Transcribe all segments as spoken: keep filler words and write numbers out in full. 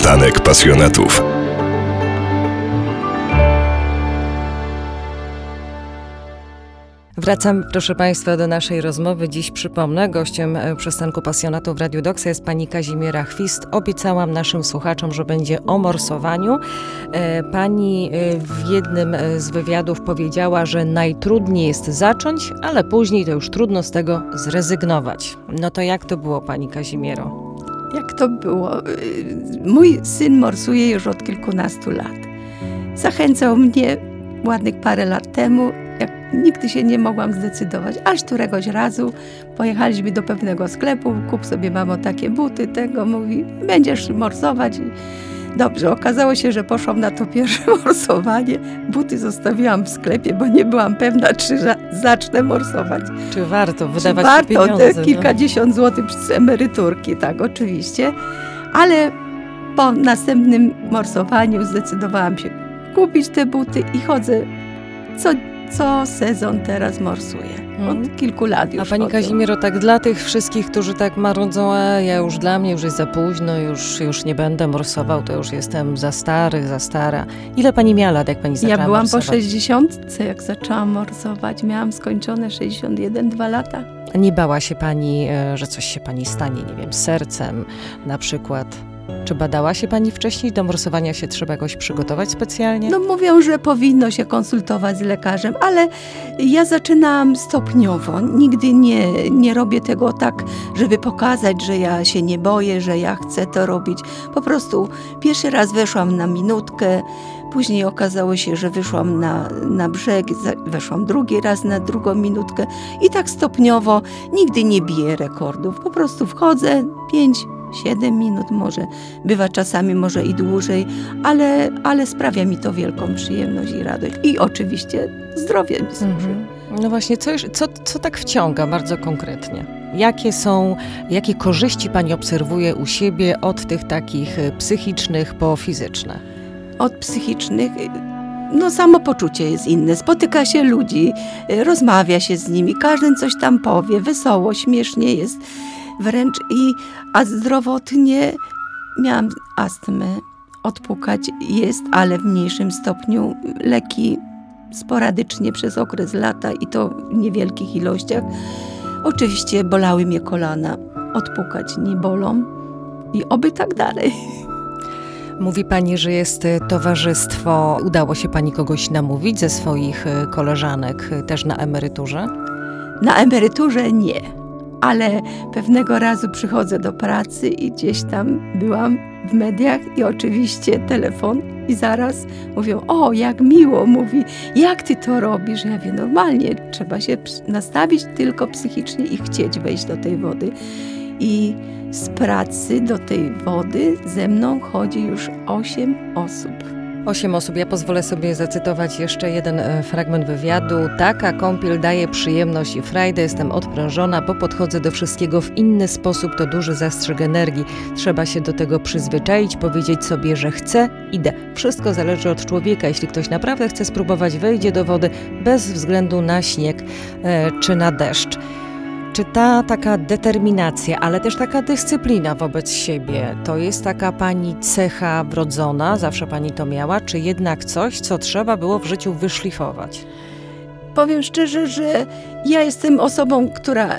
Przystanek pasjonatów. Wracam, proszę Państwa, do naszej rozmowy. Dziś przypomnę, gościem Przystanku Pasjonatów w Radiu Doksa jest pani Kazimiera Chwist. Obiecałam naszym słuchaczom, że będzie o morsowaniu. Pani w jednym z wywiadów powiedziała, że najtrudniej jest zacząć, ale później to już trudno z tego zrezygnować. No to jak to było, pani Kazimiero? Jak to było? Mój syn morsuje już od kilkunastu lat. Zachęcał mnie ładnych parę lat temu. Jak nigdy się nie mogłam zdecydować, aż któregoś razu pojechaliśmy do pewnego sklepu, kup sobie mamo takie buty, tego, mówi, będziesz morsować. I dobrze, okazało się, że poszłam na to pierwsze morsowanie. Buty zostawiłam w sklepie, bo nie byłam pewna, czy zacznę morsować. Czy warto wydawać czy warto pieniądze? Te kilkadziesiąt złotych z emeryturki, tak, oczywiście. Ale po następnym morsowaniu zdecydowałam się kupić te buty i chodzę co Co sezon teraz morsuję. Od kilku lat już. A pani chodzę. Kazimiero, tak dla tych wszystkich, którzy tak marudzą, a ja już dla mnie już jest za późno, już, już nie będę morsował, to już jestem za stary, za stara. Ile pani miała lat, jak pani zaczęła Ja byłam morsować? po sześćdziesiątce, jak zaczęłam morsować. Miałam skończone sześćdziesiąt jeden, dwa lata. Nie bała się pani, że coś się pani stanie, nie wiem, z sercem na przykład? Czy badała się pani wcześniej? Do morsowania się trzeba jakoś przygotować specjalnie? No mówią, że powinno się konsultować z lekarzem, ale ja zaczynałam stopniowo. Nigdy nie, nie robię tego tak, żeby pokazać, że ja się nie boję, że ja chcę to robić. Po prostu pierwszy raz weszłam na minutkę, później okazało się, że wyszłam na, na brzeg, weszłam drugi raz na drugą minutkę i tak stopniowo. Nigdy nie biję rekordów. Po prostu wchodzę, pięć siedem minut może, bywa czasami może i dłużej, ale, ale sprawia mi to wielką przyjemność i radość. I oczywiście zdrowie mi służy. Mhm. No właśnie, co, co, co tak wciąga bardzo konkretnie? Jakie są, jakie korzyści pani obserwuje u siebie od tych takich psychicznych po fizyczne? Od psychicznych, no samopoczucie jest inne. Spotyka się ludzi, rozmawia się z nimi, każdy coś tam powie, wesoło, śmiesznie jest. Wręcz i, a zdrowotnie miałam astmę, odpukać jest, ale w mniejszym stopniu. Leki sporadycznie przez okres lata i to w niewielkich ilościach. Oczywiście bolały mnie kolana, odpukać nie bolą i oby tak dalej. Mówi pani, że jest towarzystwo. Udało się pani kogoś namówić ze swoich koleżanek też na emeryturze? Na emeryturze nie. Ale pewnego razu przychodzę do pracy i gdzieś tam byłam w mediach i oczywiście telefon i zaraz mówią, o jak miło, mówi, jak ty to robisz? Ja mówię, normalnie, trzeba się nastawić tylko psychicznie i chcieć wejść do tej wody. I z pracy do tej wody ze mną chodzi już osiem osób. Osiem osób. Ja pozwolę sobie zacytować jeszcze jeden fragment wywiadu. Taka kąpiel daje przyjemność i frajdę. Jestem odprężona, bo podchodzę do wszystkiego w inny sposób. To duży zastrzyk energii. Trzeba się do tego przyzwyczaić, powiedzieć sobie, że chcę, idę. Wszystko zależy od człowieka. Jeśli ktoś naprawdę chce spróbować, wejdzie do wody bez względu na śnieg e, czy na deszcz. Czy ta taka determinacja, ale też taka dyscyplina wobec siebie, to jest taka pani cecha wrodzona, zawsze pani to miała, czy jednak coś, co trzeba było w życiu wyszlifować? Powiem szczerze, że ja jestem osobą, która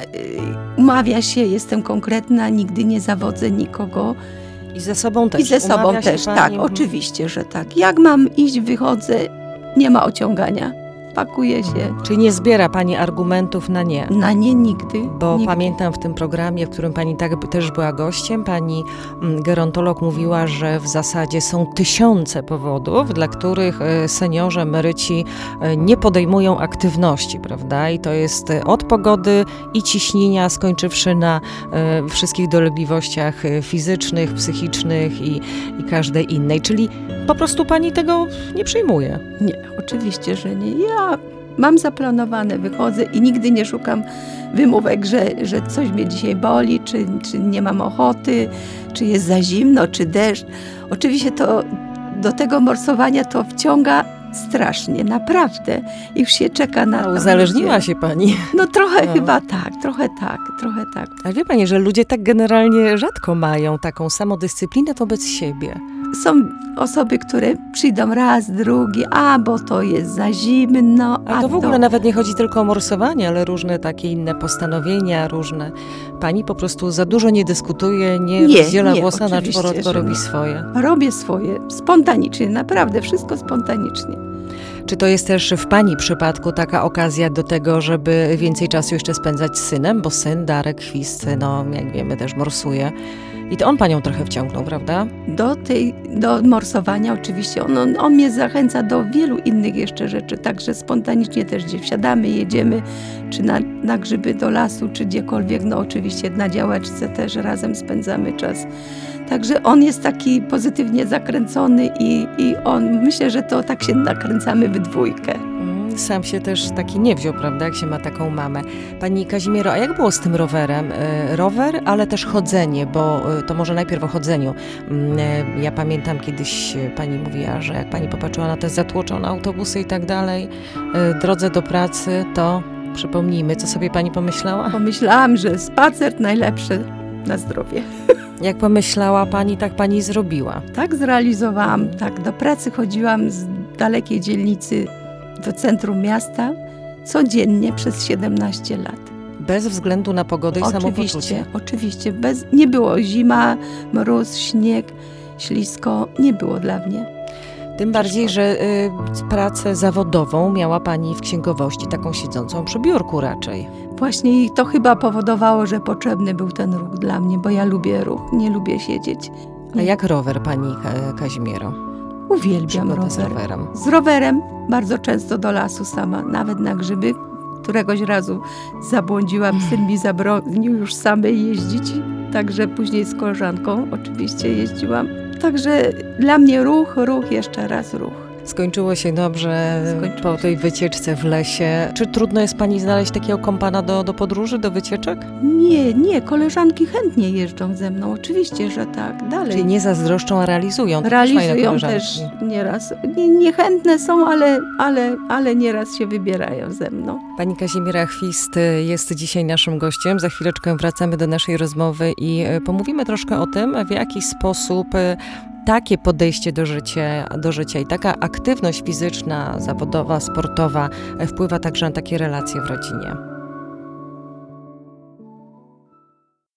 umawia się, jestem konkretna, nigdy nie zawodzę nikogo. I ze sobą też. I ze sobą Umawia też, się tak, pani? oczywiście, że tak. Jak mam iść, wychodzę, nie ma ociągania. Pakuje się. Czyli nie zbiera pani argumentów na nie? Na nie nigdy. Bo nigdy. pamiętam w tym programie, w którym pani tak też była gościem, pani gerontolog mówiła, że w zasadzie są tysiące powodów, dla których seniorzy, emeryci nie podejmują aktywności, prawda? I to jest od pogody i ciśnienia, skończywszy na y, wszystkich dolegliwościach fizycznych, psychicznych i, i każdej innej. Czyli po prostu pani tego nie przyjmuje? Nie, oczywiście, że nie. Ja mam zaplanowane, wychodzę i nigdy nie szukam wymówek, że, że coś mnie dzisiaj boli, czy, czy nie mam ochoty, czy jest za zimno, czy deszcz. Oczywiście to do tego morsowania to wciąga strasznie, naprawdę. Już się czeka na to. Uzależniła się pani. No trochę No. chyba tak, trochę tak, trochę tak. Ale wie pani, że ludzie tak generalnie rzadko mają taką samodyscyplinę wobec siebie. są osoby, które przyjdą raz, drugi, a bo to jest za zimno. A to w ogóle nawet nie chodzi tylko o morsowanie, ale różne takie inne postanowienia, różne. Pani po prostu za dużo nie dyskutuje, nie, Nie, rozdziela nie, włosa na oczywiście, czworo, tylko że robi nie. swoje. Robię swoje, spontanicznie, naprawdę, wszystko spontanicznie. Czy to jest też w Pani przypadku taka okazja do tego, żeby więcej czasu jeszcze spędzać z synem? Bo syn, Darek Chwist, no jak wiemy, też morsuje. I to on Panią trochę wciągnął, prawda? Do tej, do morsowania oczywiście. On, on, on mnie zachęca do wielu innych jeszcze rzeczy, także spontanicznie też gdzie wsiadamy, jedziemy, czy na, na grzyby do lasu, czy gdziekolwiek, no oczywiście na działeczce też razem spędzamy czas. Także on jest taki pozytywnie zakręcony i, i on, myślę, że to tak się nakręcamy w dwójkę. Mm, Sam się też taki nie wziął, prawda, jak się ma taką mamę. Pani Kazimiero, a jak było z tym rowerem? E, Rower, ale też chodzenie, bo e, to może najpierw o chodzeniu. Mm, e, Ja pamiętam kiedyś e, Pani mówiła, że jak Pani popatrzyła na te zatłoczone autobusy i tak dalej, e, drodze do pracy, to przypomnijmy, co sobie Pani pomyślała? Pomyślałam, że spacer najlepszy na zdrowie. Jak pomyślała Pani, tak Pani zrobiła. Tak zrealizowałam, tak do pracy chodziłam z dalekiej dzielnicy do centrum miasta codziennie przez siedemnaście lat. Bez względu na pogodę i samopoczucie. Oczywiście, oczywiście. Bez, nie było zima, mróz, śnieg, ślisko. Nie było dla mnie. Tym bardziej, że y, pracę zawodową miała Pani w księgowości, taką siedzącą przy biurku raczej. Właśnie i to chyba powodowało, że potrzebny był ten ruch dla mnie, bo ja lubię ruch, nie lubię siedzieć. A jak rower, Pani Ka- Kazimiero? Uwielbiam Przygoda rower. z rowerem. Z rowerem bardzo często do lasu sama, nawet na grzyby. Któregoś razu zabłądziłam, syn mi zabronił już samej jeździć, także później z koleżanką oczywiście jeździłam. Także dla mnie ruch, ruch, jeszcze raz ruch. Skończyło się dobrze Skończyło po tej wycieczce w lesie. Czy trudno jest Pani znaleźć takiego kompana do, do podróży, do wycieczek? Nie, nie, koleżanki chętnie jeżdżą ze mną, oczywiście, że tak, dalej. Czyli nie zazdroszczą, a realizują. To też fajne Realizują koleżanki. też nieraz. Nie, niechętne są, ale, ale, ale nieraz się wybierają ze mną. Pani Kazimiera Chwist jest dzisiaj naszym gościem. Za chwileczkę wracamy do naszej rozmowy i e, pomówimy troszkę o tym, w jaki sposób e, takie podejście do życia, do życia i taka aktywność fizyczna, zawodowa, sportowa e, wpływa także na takie relacje w rodzinie.